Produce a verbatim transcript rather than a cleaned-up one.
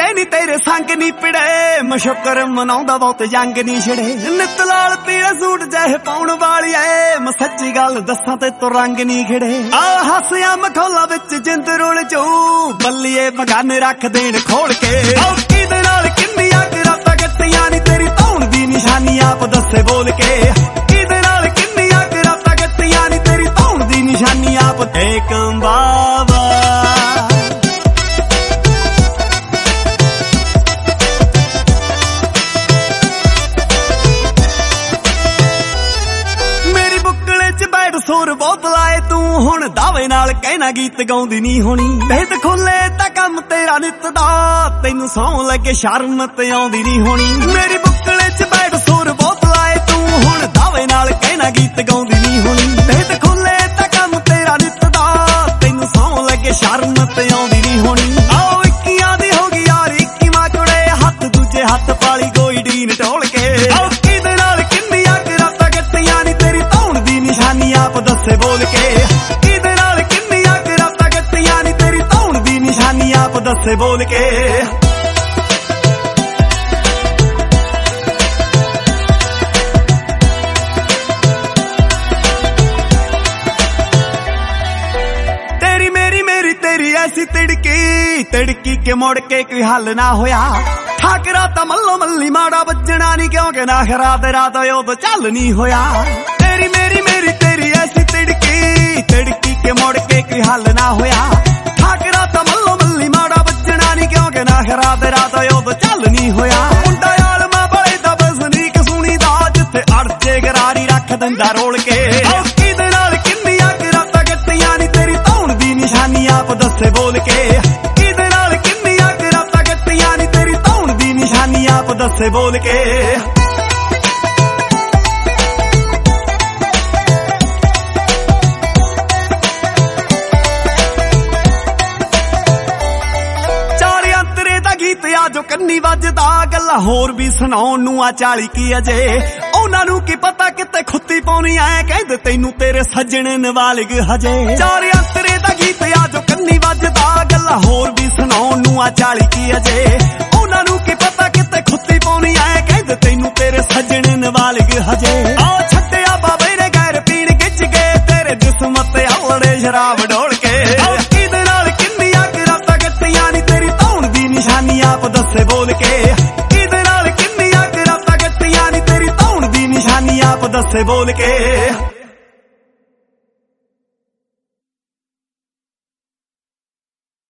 ਫਿਰੇ ਨੀ ਤੇਰੇ ਸੰਗ ਨੀ ਪਿੜੇ ਮਸ਼ੁਕਰ ਮਨਾਉਂਦਾ ਬਹੁਤ ਜੰਗ ਨੀ ਛੜੇ ਨਿੱਤ ਲਾਲ ਪੀਲਾ ਸੂਟ ਜਹ ਪਾਉਣ ਵਾਲੀ ਐ ਮੈਂ ਸੱਚੀ ਗੱਲ ਦੱਸਾਂ ਤੇ ਤੂੰ ਰੰਗ ਨੀ ਖਿੜੇ ਆ ਹੱਸਿਆ ਮਖੌਲਾ ਵਿੱਚ ਜਿੰਦ ਰੁਲ ਜੂ ਬੱਲੀਏ ਬਗਾਨੇ ਰੱਖ ਦੇਣ ਖੋਲ ਕੇ ਔਕੀ ਦੇ ਨਾਲ ਕਿੰਨੀਆਂ ਰਾਤਾਂ ਕੱਟੀਆਂ ਨੀ ਤੇਰੀ ਧੌਣ ਦੀ ਨਿਸ਼ਾਨੀ ਆਪ ਦੱਸੇ ਬੋਲ ਕੇ ਕਿਹਦੇ ਨਾਲ ਕਿੰਨੀਆਂ ਰਾਤਾਂ ਕੱਟੀਆਂ ਨੀ ਤੇਰੀ ਧੌਣ ਦੀ ਨਿਸ਼ਾਨੀ ਆਪ ਤੇ ਕੰਬਾਵਾ ਸੁਰ ਬਹੁਤ ਲਾਏ ਤੂੰ ਹੁਣ ਦਾਵੇ ਨਾਲ ਕਹਿਣਾ ਗੀਤ ਗਾਉਂਦੀ ਨਹੀਂ ਹੋਣੀ ਭੇਦ ਖੋਲੇ ਤਾਂ ਕੰਮ ਤੇਰਾ ਨਿੱਤ ਦਾ ਤੈਨੂੰ ਸੌਂ ਲੱਗੇ ਸ਼ਰਮ ਤੇ ਆਉਂਦੀ ਨਹੀਂ ਹੋਣੀ ਮੇਰੀ ਬੁੱਕਲੇ ਚ ਬੈਠ ਸੁਰ ਬਹੁਤ ਲਾਏ ਤੂੰ ਹੁਣ ਦਾਵੇ ਨਾਲ ਕਹਿਣਾ ਗੀਤ ਗਾਉਂਦੀ ਨਹੀਂ ਹੋਣੀ ਭੇਦ ਖੋਲੇ ਤਾਂ ਕੰਮ ਤੇਰਾ ਨਿੱਤ ਦਾ ਤੈਨੂੰ ਸੌਂ ਲੱਗੇ ਸ਼ਰਮ ਤੇ ਆਉਂਦੀ ਨਹੀਂ ਹੋਣੀ ਆਓ ਇੱਕੀਆਂ ਦੀ ਹੋ ਗਈ ਯਾਰ ਇੱਕੀ ਮਾਂ ਕੁੜੇ ਹੱਥ ਦੂਜੇ ਹੱਥ ਪਾਲੀ ਕੋਈ ਡੀਨ ਢੋਲ ਕੇ ਆਓ ਕਿਹਦੇ ਨਾਲ ਕਿੰਨੀਆਂ ਰਾਤਾਂ ਕੱਟੀਆਂ ਨੀ ਤੇਰੀ ਧੌਣ ਦੀ ਨਿਸ਼ਾਨੀ ਆਪ ਦੱਸੇ ਬੋਲ ਕੇ ਕਿਹਦੇ ਨਾਲ ਕਿੰਨੀਆਂ ਰਾਤਾਂ ਕੱਟੀਆਂ ਨੀ ਤੇਰੀ ਧੌਣ ਦੀ ਨਿਸ਼ਾਨੀ ਆਪ ਦੱਸੇ ਬੋਲ ਕੇ ਤੇਰੀ ਮੇਰੀ ਮੇਰੀ ਤੇਰੀ ਐਸੀ ਤਿੜਕੀ ਤਿੜਕੀ ਕੇ ਮੁੜ ਕੇ ਕੋਈ ਹੱਲ ਨਾ ਹੋਇਆ ਠਾਕਰਾ ਤਾਂ ਮੱਲੋ ਮੱਲੀ ਮਾੜਾ ਵੱਜਣਾ ਨੀ ਕਿਉਂਕਿ ਨਾਖਰਾ ਤੇਰਾ ਤਾਂ ਉਦੋਂ ਚੱਲ ਨੀ ਹੋਇਆ ਤੇਰੀ ਮੇਰੀ ਮੇਰੀ ਤੇਰੀ ਐਸੀ ਤਿੜਕੀ ਤਿੜਕੀ ਕੇ ਮੁੜ ਕੇ ਕੋਈ ਹੱਲ ਨਾ ਹੋਇਆ ਠਾਕਰਾ ਤਾਂ ਮੱਲੋ ਮੱਲੀ ਮਾੜਾ ਵੱਜਣਾ ਨੀ ਕਿਉਂਕਿ ਨਾਖਰਾ ਤੇਰਾ ਤਾਂ ਉਦੋਂ ਚੱਲ ਨੀ ਹੋਇਆ ਮੁੰਡਾ ਆਲਮਾ ਬੜੇ ਦਾ ਬਸਨੀਕ ਸੁਣੀ ਦਾ ਜਿੱਥੇ ਅੜਜੇ ਗਰਾਰੀ ਰੱਖ ਦਿੰਦਾ ਰੋਲ ਕੇ ਔਕੀ ਦੇ ਨਾਲ ਕਿੰਨੀਆਂ ਰਾਤਾਂ ਕੱਟੀਆਂ ਨੀ ਤੇਰੀ ਧੌਣ ਦੀ ਨਿਸ਼ਾਨੀ ਆਪ ਦੱਸੇ ਬੋਲ ਕੇ ਕਿਹਦੇ ਨਾਲ ਕਿੰਨੀਆਂ ਰਾਤਾਂ ਕੱਟੀਆਂ ਨੀ ਤੇਰੀ ਧੌਣ ਦੀ ਨਿਸ਼ਾਨੀ ਆਪ ਦੱਸੇ ਬੋਲ ਕੇ ਜੋ ਕੰਨੀ ਵੱਜਦਾ ਗੱਲਾਂ ਹੋਰ ਵੀ ਸੁਣਾਉਣ ਨੂੰ ਆ ਚਾਲੀ ਕੀ ਅਜੇ ਉਹਨਾਂ ਨੂੰ ਕੀ ਪਤਾ ਕਿਤੇ ਖੁੱਤੀ ਪਾਉਣੀ ਐ ਕਹਿੰਦੇ ਤੈਨੂੰ ਤੇਰੇ ਸੱਜਣ ਨਵਾਲਿਗ ਹਜੇ ਚਾਰ ਅੰਤਰੇ ਦਾ ਗੀਤ ਆ ਜੋ ਕੰਨੀ ਵੱਜਦਾ ਗੱਲਾਂ ਹੋਰ ਵੀ ਸੁਣਾਉਣ ਨੂੰ ਆ ਚਾਲੀ ਕੀ ਅਜੇ ਉਹਨਾਂ ਨੂੰ ਕੀ ਪਤਾ ਕਿਤੇ ਖੁੱਤੀ ਪਾਉਣੀ ਐ ਕਹਿੰਦੇ ਤੈਨੂੰ ਤੇਰੇ ਸੱਜਣ ਨਵਾਲਿਗ ਹਜੇ ਆ ਛੱਡਿਆ ਬਾਬੇ ਨੇ ਗੈਰ ਪੀਣ ਗਿੱਜ ਗਏ ਤੇਰੇ ਜਿਸਮ ਤੇ ਆਲੜੇ ਸ਼ਰਾਬ ਢੋਲ ਕੇ ਕਿਹਦੇ ਨਾਲ ਕਿੰਨੀਆਂ ਰਾਤਾਂ ਕੱਟੀਆਂ ਨੀ ਤੇਰੀ ਧੌਣ ਦੀ ਨਿਸ਼ਾਨੀ ਆਪ ਦੱਸੇ ਬੋਲ ਕੇ ਕਿਹਦੇ ਨਾਲ ਕਿੰਨੀਆਂ ਰਾਤਾਂ ਕੱਟੀਆਂ ਨੀ ਤੇਰੀ ਧੌਣ ਦੀ ਨਿਸ਼ਾਨੀ ਆਪ ਦੱਸੇ ਬੋਲ ਕੇ